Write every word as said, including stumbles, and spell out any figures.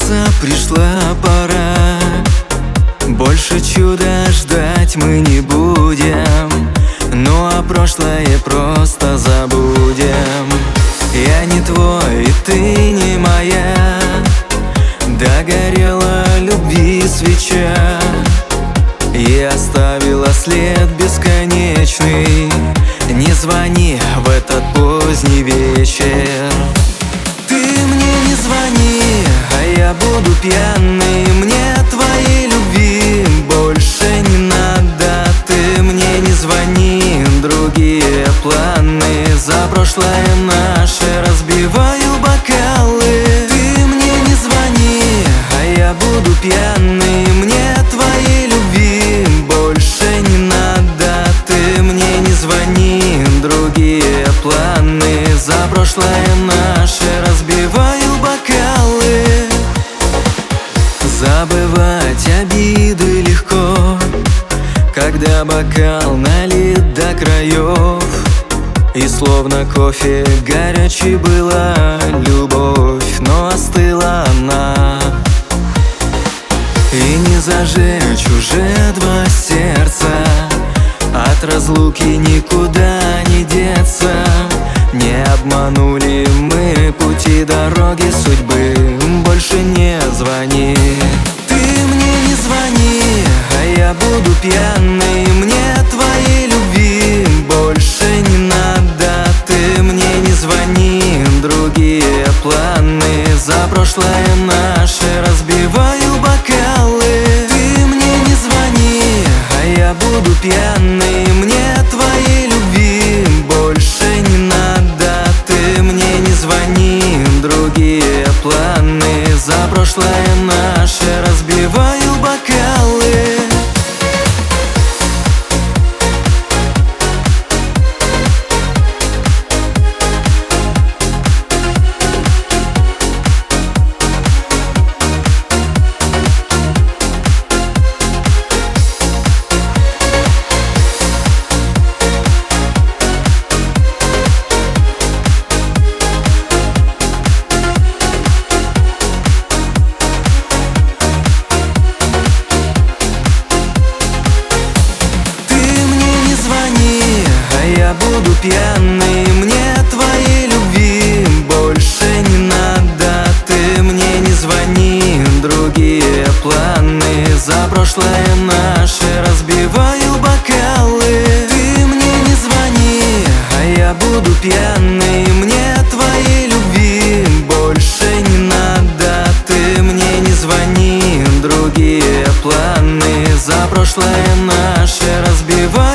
кажется, пришла пора. Больше чуда ждать мы не будем, ну а прошлое просто забудем. Я не твой, и ты не моя, догорела любви свеча и оставила след бесконечный. Не звони в этот поздний вечер. Ты мне не звони, а я буду пьяный. Мне твоей любви больше не надо. Ты мне не звони, другие планы. За прошлое наше разбиваю бокалы. Ты мне не звони, а я буду пьяный. Мне твоей любви больше не надо. Ты мне не звони, другие планы. За прошлое наше разбиваю бокалы. Забывать обиды легко, когда бокал налит до краев, и словно кофе горячей была любовь, но остыла она. И не зажечь уже два сердца, от разлуки никуда не деться. Не обманули мы пути дороги судьбы. Больше не звони. Ты мне не звони, а я буду пьяный. Мне твоей любви больше не надо. Ты мне не звони, другие планы. За прошлое наше разбиваю бокалы. Ты мне не звони, а я буду пьяный. Мне твоей любви больше не надо. Ты мне не звони, другие планы. За прошлое наше разбиваю бокалы. Я буду пьяный, мне твоей любви больше не надо. Ты мне не звони, другие планы. За прошлое наше разбиваю бокалы. Ты мне не звони, а я буду пьяный. Мне твоей любви больше не надо. Ты мне не звони, другие планы. За прошлое наше разбиваю